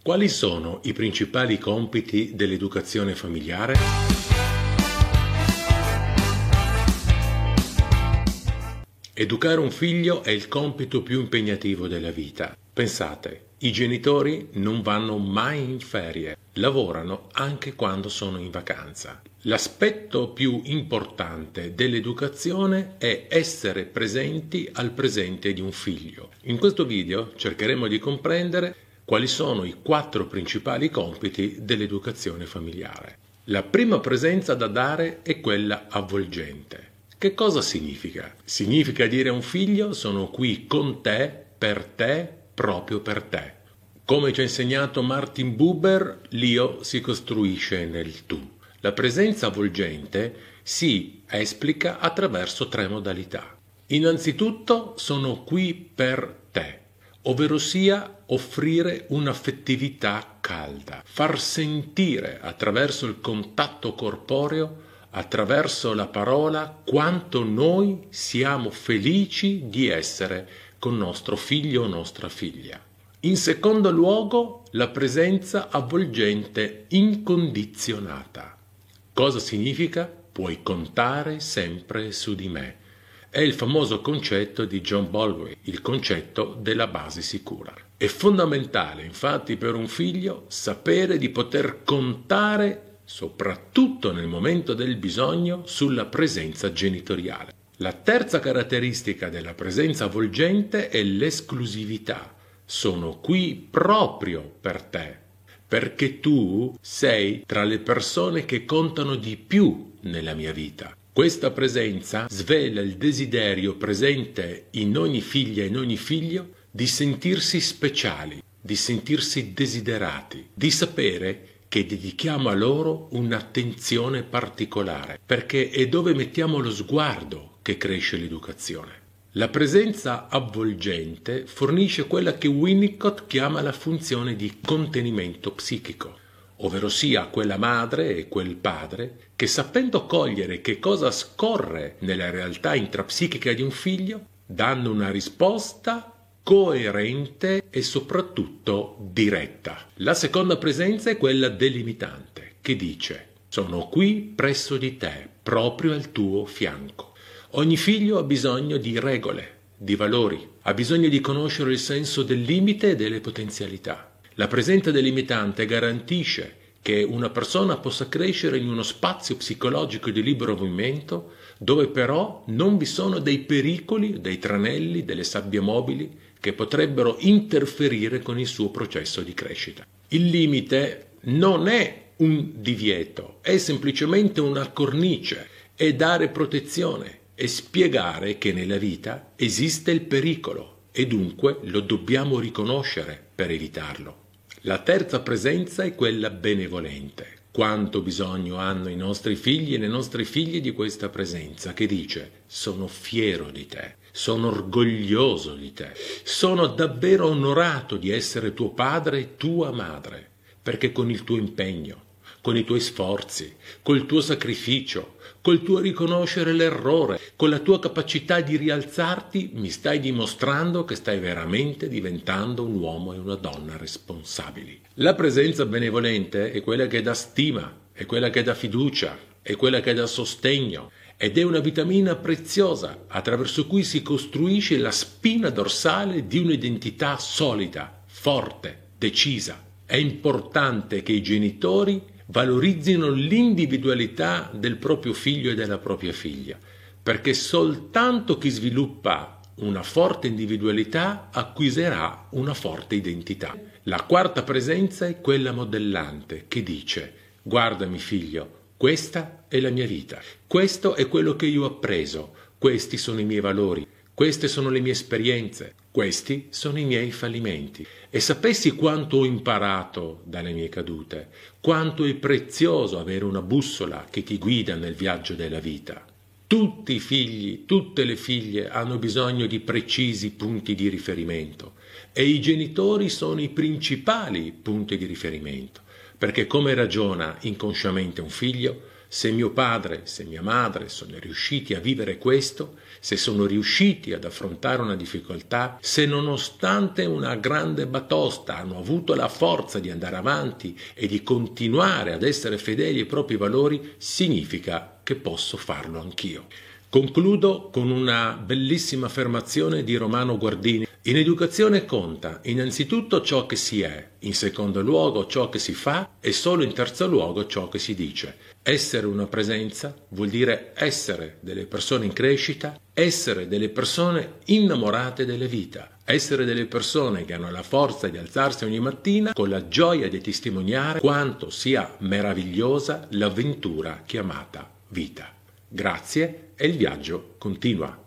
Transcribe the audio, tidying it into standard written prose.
Quali sono i principali compiti dell'educazione familiare? Educare un figlio è il compito più impegnativo della vita. Pensate, i genitori non vanno mai in ferie, lavorano anche quando sono in vacanza. L'aspetto più importante dell'educazione è essere presenti al presente di un figlio. In questo video cercheremo di comprendere quali sono i 4 principali compiti dell'educazione familiare. La prima presenza da dare è quella avvolgente. Che cosa significa? Significa dire a un figlio: sono qui con te, proprio per te. Come ci ha insegnato Martin Buber, l'io si costruisce nel tu. La presenza avvolgente si esplica attraverso 3 modalità. Innanzitutto, sono qui per te, ovverosia offrire un'affettività calda, far sentire attraverso il contatto corporeo, attraverso la parola, quanto noi siamo felici di essere con nostro figlio o nostra figlia. In secondo luogo, la presenza avvolgente incondizionata. Cosa significa? Puoi contare sempre su di me. È il famoso concetto di John Baldwin, il concetto della base sicura. È fondamentale, infatti, per un figlio sapere di poter contare, soprattutto nel momento del bisogno, sulla presenza genitoriale. La terza caratteristica della presenza avvolgente è l'esclusività. Sono qui proprio per te, perché tu sei tra le persone che contano di più nella mia vita. Questa presenza svela il desiderio presente in ogni figlia e in ogni figlio di sentirsi speciali, di sentirsi desiderati, di sapere che dedichiamo a loro un'attenzione particolare, perché è dove mettiamo lo sguardo che cresce l'educazione. La presenza avvolgente fornisce quella che Winnicott chiama la funzione di contenimento psichico, ovverosia quella madre e quel padre che, sapendo cogliere che cosa scorre nella realtà intrapsichica di un figlio, danno una risposta coerente e soprattutto diretta. La seconda presenza è quella delimitante, che dice: sono qui presso di te, proprio al tuo fianco. Ogni figlio ha bisogno di regole, di valori, ha bisogno di conoscere il senso del limite e delle potenzialità. La presenza delimitante garantisce che una persona possa crescere in uno spazio psicologico di libero movimento, dove però non vi sono dei pericoli, dei tranelli, delle sabbie mobili che potrebbero interferire con il suo processo di crescita. Il limite non è un divieto, è semplicemente una cornice, è dare protezione e spiegare che nella vita esiste il pericolo e dunque lo dobbiamo riconoscere per evitarlo. La terza presenza è quella benevolente. Quanto bisogno hanno i nostri figli e le nostre figlie di questa presenza che dice: sono fiero di te, sono orgoglioso di te, sono davvero onorato di essere tuo padre e tua madre, perché con il tuo impegno, con i tuoi sforzi, col tuo sacrificio, col tuo riconoscere l'errore, con la tua capacità di rialzarti, mi stai dimostrando che stai veramente diventando un uomo e una donna responsabili. La presenza benevolente è quella che dà stima, è quella che dà fiducia, è quella che dà sostegno, ed è una vitamina preziosa attraverso cui si costruisce la spina dorsale di un'identità solida, forte, decisa. È importante che i genitori valorizzino l'individualità del proprio figlio e della propria figlia, perché soltanto chi sviluppa una forte individualità acquisirà una forte identità. La quarta presenza è quella modellante, che dice: guardami figlio, questa è la mia vita, questo è quello che io ho appreso, questi sono i miei valori, queste sono le mie esperienze, questi sono i miei fallimenti. E sapessi quanto ho imparato dalle mie cadute, quanto è prezioso avere una bussola che ti guida nel viaggio della vita. Tutti i figli, tutte le figlie hanno bisogno di precisi punti di riferimento e i genitori sono i principali punti di riferimento, perché come ragiona inconsciamente un figlio Se mio padre, se mia madre sono riusciti a vivere questo, se sono riusciti ad affrontare una difficoltà, se nonostante una grande batosta hanno avuto la forza di andare avanti e di continuare ad essere fedeli ai propri valori, significa che posso farlo anch'io. Concludo con una bellissima affermazione di Romano Guardini. In educazione conta innanzitutto ciò che si è, in secondo luogo ciò che si fa e solo in terzo luogo ciò che si dice. Essere una presenza vuol dire essere delle persone in crescita, essere delle persone innamorate della vita, essere delle persone che hanno la forza di alzarsi ogni mattina con la gioia di testimoniare quanto sia meravigliosa l'avventura chiamata vita. Grazie e il viaggio continua.